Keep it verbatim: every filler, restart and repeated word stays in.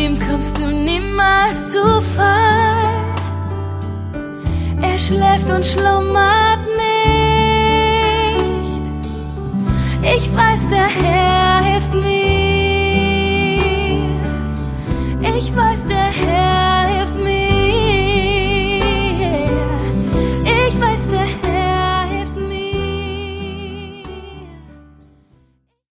ihm kommst du niemals zu Fall. Er schläft und schlummert nicht. Ich weiß, der Herr hilft mir.